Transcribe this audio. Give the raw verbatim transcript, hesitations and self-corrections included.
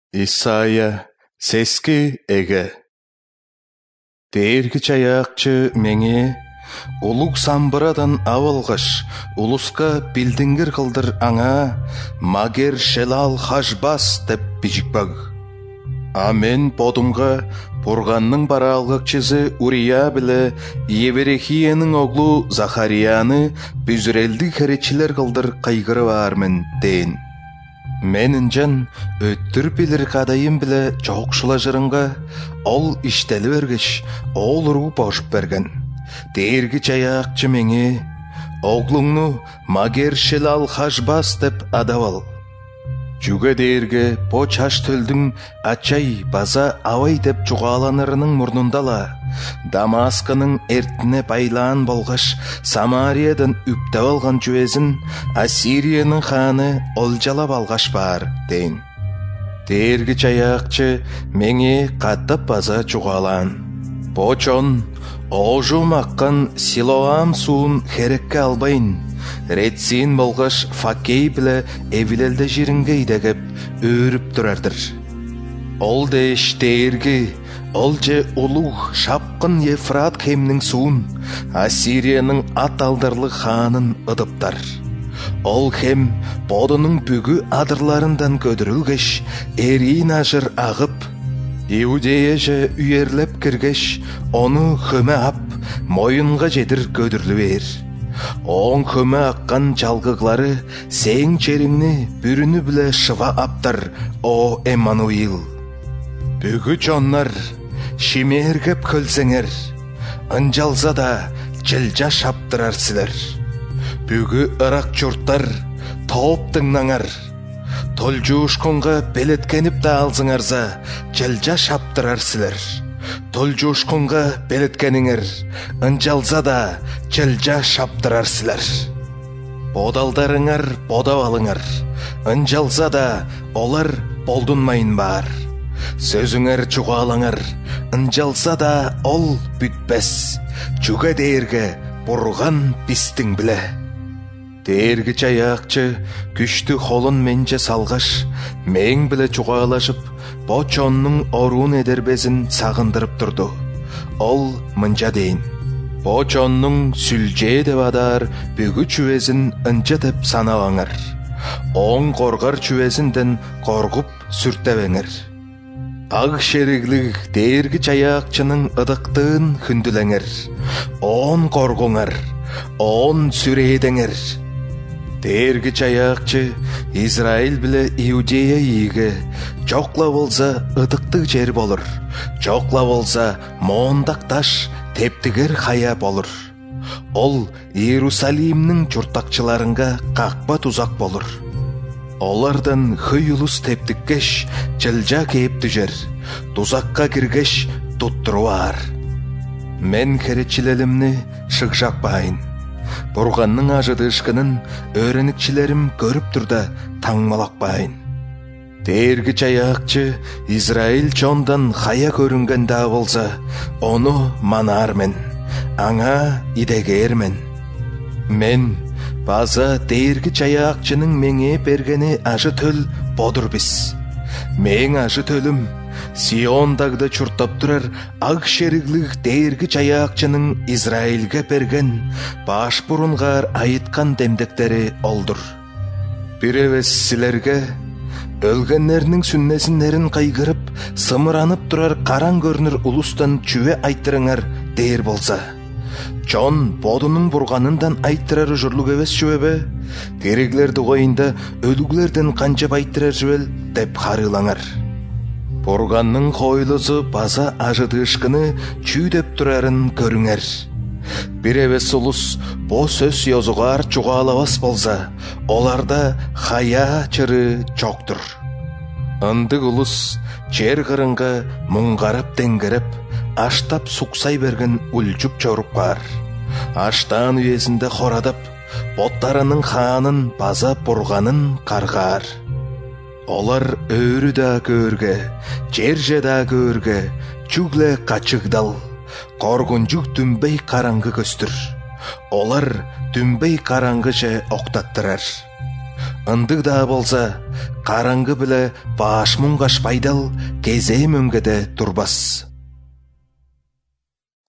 Исайя сески эге. Дээрги чаякчы меңе, улуг самбырадан авылғыш, улуска билдингер кылдыр аңа, магер шелал хажбас деп бижикбаг. А мен подумга Бурганның баралгакчысы Урия биле Еверехиянын оглу Захарияны бүзүрелди херечилер кылдыр кайгыры бармын дейін. Менин жан өттүр билер кадайым биле жоокшула жырынга ол иштели бергеш ол уру бошуп берген. Дээрги чаякчы меңе, оглуңну магер шелал хажбас деп адабал. Жүге дээрге по чаш төлдің ачай база авай деп чугаланырының мурнундала, Дамаскының эртине байлаан болгаш Самариядан үптеп алган жүезин Ассириянын ханы олжалап алгаш бар дейін. Дээрги чаякчы меңе каттап база чугалаан. По чон ожум аккан Силоам суун херекке албайын. Ретсин болгаш Факей биле Эвилелде жиринге идегеп өрүп турардыр. Ол деш дээрги, ол же улуг шапкын Ефрат кемнің суун Ассириянын ат алдарлы ханын ыдыптар. Ол хем бодунун бүгү адырларындан көдүрүлгеш эрийин ажыр агып, Иудея же үйерлеп киргеш ону хөмө ап моюнга жедир көдүрлү бер. Оң хөмө аккан жалгыглары сең чериңни бүрүнү биле шыва аптар, о Эммануил. Бүгү чоннар шимергеп көлсеңер, ынжалса да жылжа шаптырар силер. Бүгү ырак журттар топ тыңнаңар, толжуушкунга белеткенип да алсыңарса жылжа шаптырар силер. Толжуушкунга белеткениңер, ынжалса да жылжа шаптырар силер. Бодалдарыңар бодап алыңар, ынжалса да олар болдунмайын бар. Сөзүңер чугалаңар, ынжалса да ол бүтпес. Жүге дээрге Бурган бистиң биле. Дээрги чаякчы күчтү холун менже салгаш, мең биле чугалашып, бо чоннун оруун эдербесин сагындырып турду. Ол мынча дейин. Бо чоннун сүлжээ деп адар бүгү чүвезин ынча деп санабаңар. Оң коргар чүвезинден коргуп сүртебеңер. Аг шериглик дээрги чаякчынын ыдыктыын хүндүлеңер. Он коргуңар, он сүрээдеңер. Дээрги чаякчы Израиль биле Иудея ийге, жокла болса ыдыктык жер болур, жокла болса моондак таш тептигер хая болур. Ол Иерусалимнин журтакчыларынга какпа тузак болур. Олардан хый улус тептиккеш жылжа кээп түжер, тузакка киргеш туттурууар. Мен херечилелимни шыгжакпайын. Бурганның ажыдышкынын өрөнүкчилерим көрүп турда таңмалакпайын. Дээрги чаякчы Израиль чондан хая көрүнген да болса, ону манаармен, аңа идегермен. Мен база дээрги чаякчынын меңе бергени ажы төл бодур биз. Мең ажы төлүм Сиондагда чуртап турар аг шериглик дээрги чаякчынын Израилге берген баш бурунгар айыткан демдектери олдур. Бир эвес силерге өлгөннердин сүннесинерин кайгырып, сымыранып турар караң көрүнөр улустан чүве айттырыңар дээр болса, чон бодунун бурганындан айттырары журлук эбес чүвебе? Тириглерди коюнда өлүглерден канчап айттырар жүбел деп харылаңар. Бурганның хойлусу база ажыдышкыны чүйдеп турарын көрүңер. Бир эвес улус бо сөз ёзугар чугалабас болса, оларда хая чыры жоктур. Ындык улус жер кырынга муңгарап деңгереп, аштап суксай берген улжуп чоруп бар. Аштан үйесинде хорадап, боттарынын ханын база бурганын каргаар. Олар өрү да көргө, жерже да көргө, чүгле качыгдал, коргунжук түнбей караңгы көстүр. Олар түнбей караңгы же октаттырар. Ындык да болса, қараңғы білі баш мұңғаш пайдал, кезе мөңгеде тұрбас.